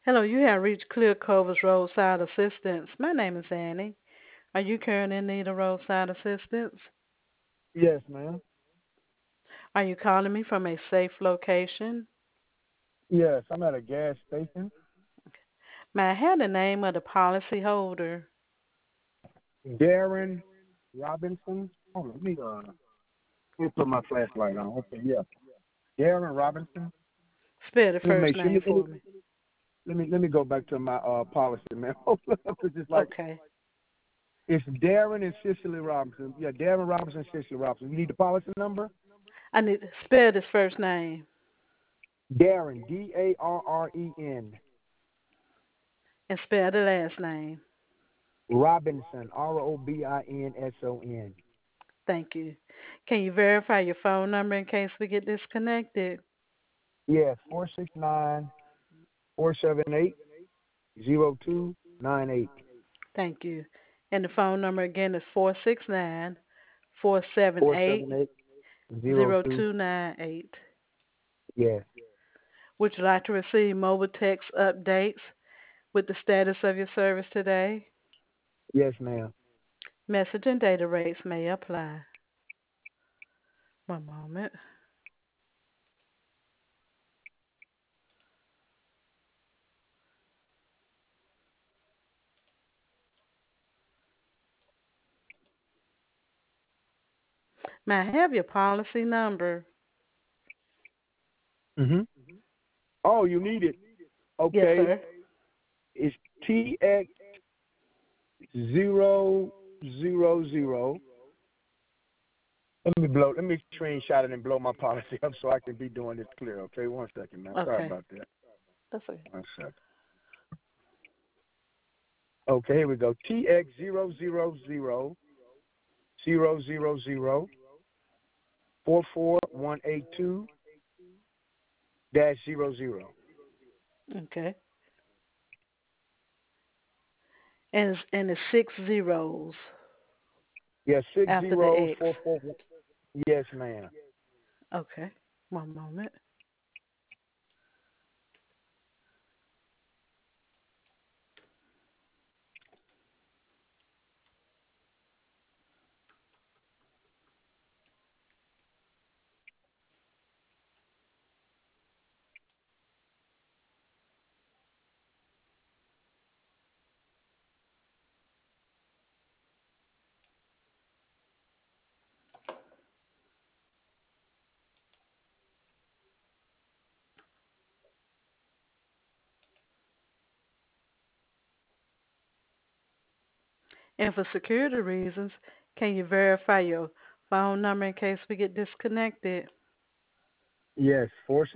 Hello, you have reached Clear Cover's Roadside Assistance. My name is Annie. Are you currently in need of roadside assistance? Yes, ma'am. Are you calling me from a safe location? Yes, I'm at a gas station. May I have the name of the policyholder? Darren Robinson. Hold on, let me put my flashlight on. Okay, yeah. Darren Robinson. Spell the Let me first make sure. name for me. Let me go back to my policy, man. Hold up, it's just like Okay. it's Darren and Cicely Robinson. Yeah, Darren Robinson, Cicely Robinson. You need the policy number? I need to spell this first name Darren, Darren. and spell the last name. Robinson, Robinson. Thank you. Can you verify your phone number in case we get disconnected? Yes, 469-478-0298. Thank you. And the phone number again is 469-478-0298. 478-02. Yes. Would you like to receive mobile text updates with the status of your service today? Yes, ma'am. Message and data rates may apply. One moment. May I have your policy number? Mhm. Oh, you need it. Yes, Okay. sir. It's TX 000. Let me screenshot it and blow my policy up so I can be doing this clear. Okay, 1 second now. Sorry Okay. about that. That's okay. 1 second. Okay, here we go. TX 000 44182-00. Okay. And it's six zeros Yes, six after the zeros X. 441. Yes, ma'am. Okay. One moment. And for security reasons, can you verify your phone number in case we get disconnected? Yes,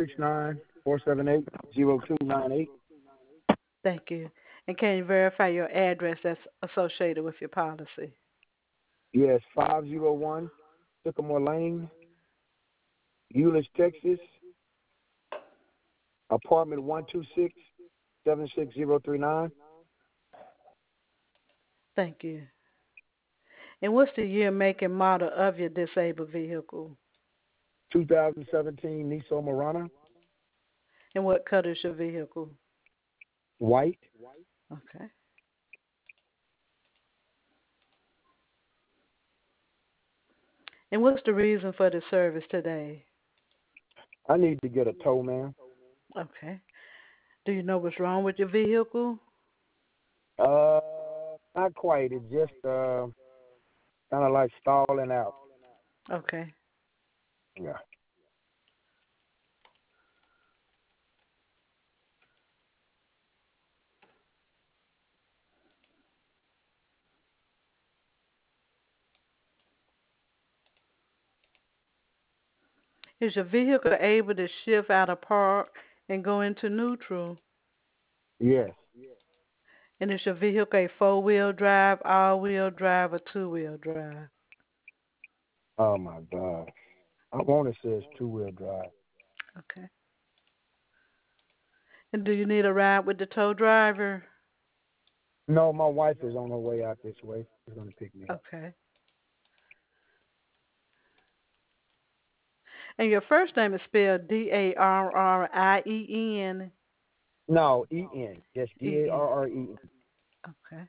469-478-0298. Thank you. And can you verify your address that's associated with your policy? Yes, 501 Sycamore Lane, Euless, Texas, apartment 126 76039. Thank you. And what's the year, make, and model of your disabled vehicle? 2017 Nissan Murano, And what color is your vehicle? white. Okay. And what's the reason for the service today? I need to get a tow, man. Okay. Do you know what's wrong with your vehicle? Uh, Not quite. It's just kind of like stalling out. Okay. Yeah. Is your vehicle able to shift out of park and go into neutral? Yes. And is your vehicle a four-wheel drive, all-wheel drive, or two-wheel drive? Oh my God. I want to say it's two-wheel drive. Okay. And do you need a ride with the tow driver? No, my wife is on her way out this way. She's gonna pick me up. Okay. And your first name is spelled Darrien. No, E-N. Yes, E-N. Garren. Okay.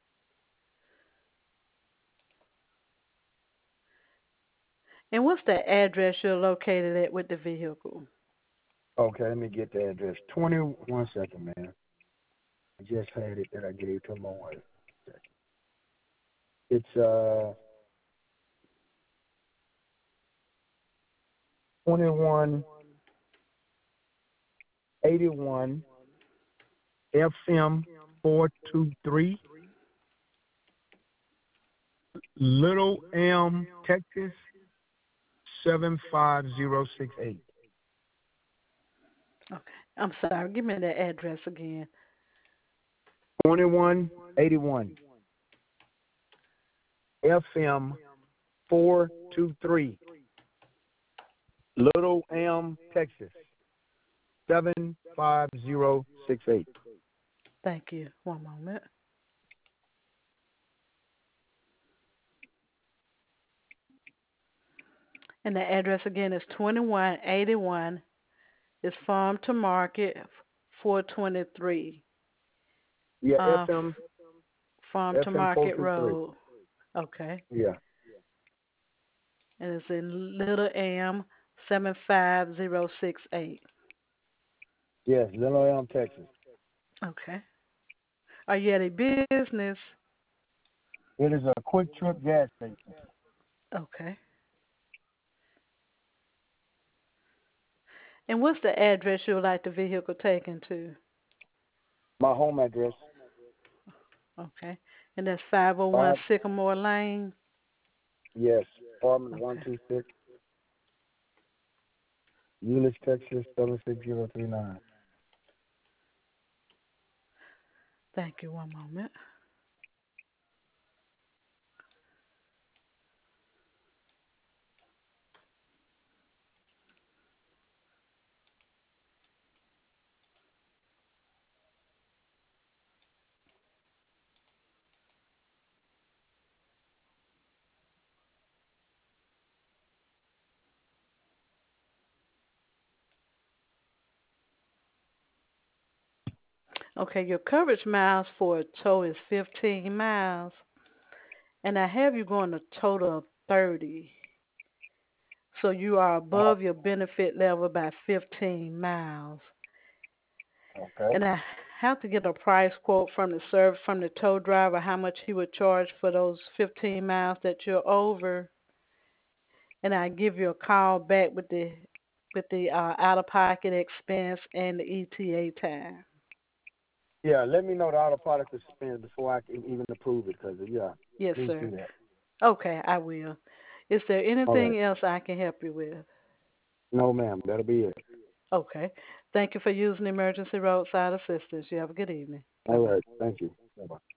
And what's the address you're located at with the vehicle? Okay, let me get the address. 21 second, man. I just had it that I gave to my wife. It's 2181 FM 423 Little Elm, Texas 75068. Okay. I'm sorry. Give me the address again. 2181 FM 423 Little Elm, Texas 75068. Thank you. One moment. And the address again is 2181. It's Farm to Market 423. Yeah, Uh, FM Farm to FM Market 423. Road. Okay. Yeah. And it's in Little Am 75068. Yes, Little Elm, Texas. Okay. Are you at a business? It is a quick trip gas station. Okay. And what's the address you would like the vehicle taken to? My home address. Okay. And that's 501 Five. Sycamore Lane. Yes, apartment Okay. 126, Euless, Texas 76039. Thank you. One moment. Okay, your coverage miles for a tow is 15 miles, and I have you going a total of 30. So you are Uh, above your benefit level by 15 miles. okay. And I have to get a price quote from the tow driver how much he would charge for those 15 miles that you're over, and I give you a call back with the out of pocket expense and the ETA time. Yeah, let me know the auto product expense before I can even approve it, because, yeah, Yes, please sir. do that. Okay, I will. Is there All right. anything else I can help you with? No, ma'am. That'll be it. Okay. Thank you for using emergency roadside assistance. You have a good evening. Bye All bye. right. Thank you. Bye-bye.